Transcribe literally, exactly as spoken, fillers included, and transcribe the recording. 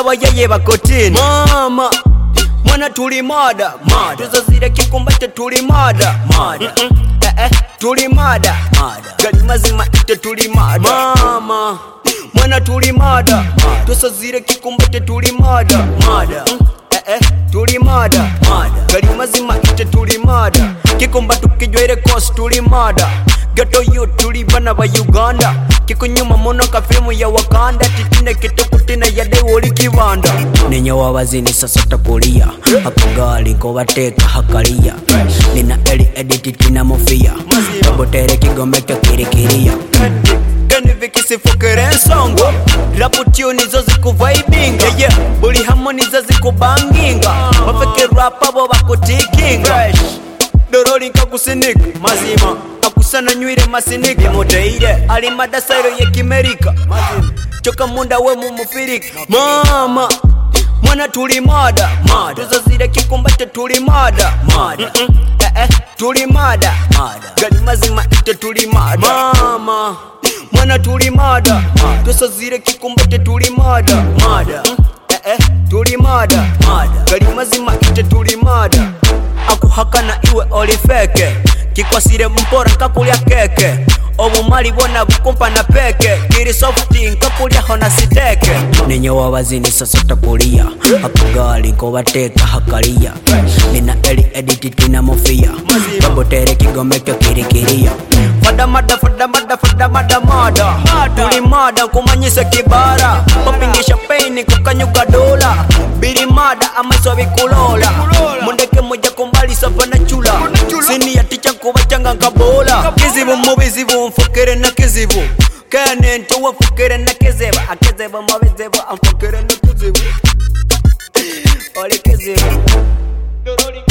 n'abayeye bakotini mama mwana tuli mada mada tuzazire kikumbate tuli mada mada mm -mm. eh eh tuli mada mada gali mazima ite tuli mada mama mwana tuli mada tuzazire kikumbate tuli mada mada mm -mm. eh eh tuli mada mada gali mazima ite tuli mada kikumba tukijwere cost tuli mada Gato you tuli bana ba Uganda kikunyuma mono ka filmu ya Wakanda titine kitukutina ya de woli kibanda nenyo wabazini sasa tapolia akogali ko bateka hakalia nina eli edit tina mofia botere kigombe kyo kirikiria kani vikisi fukere songo rapu tune zo zikuvibinga yeah buli harmony zo zikubanginga mafeke rap abo bakutikinga dorori nkakusinika mazima akusana nywire masinika moteire ali madasairo ye kimerika mazima choka munda we mumufirika mama mwana tuli mada mada tuzazire kikumbate tuli mada mada mm -mm. eh eh tuli mada mada gali mazima ite tuli mada mama mwana tuli mada tuzazire kikumbate tuli mada mada mm -mm. eh eh tuli mada mada gali mazima ite tuli mada akuhakana iwe olifeke kikwasire mpora nkakulya keke obumali bona bukumpa na peke kiri softi nkakulya hona siteke nenyo wabazini sasa tapolia akugali ko bateka hakalia nina eli edit tina mofia babotere kigombe kyo kirikiria fada mada fada mada fada mada mada tuli mada kumanyisa kibara popingisha paini kukanyuka dola biri mada amaso bikulola mundeke moja kumbali sapana chula sini ya ticha kubachanga ngabola kizibu mubizibu mfukere na kizibu kane nto wafukere na kizeba akizeba mubizibu amfukere na kizibu ole kizibu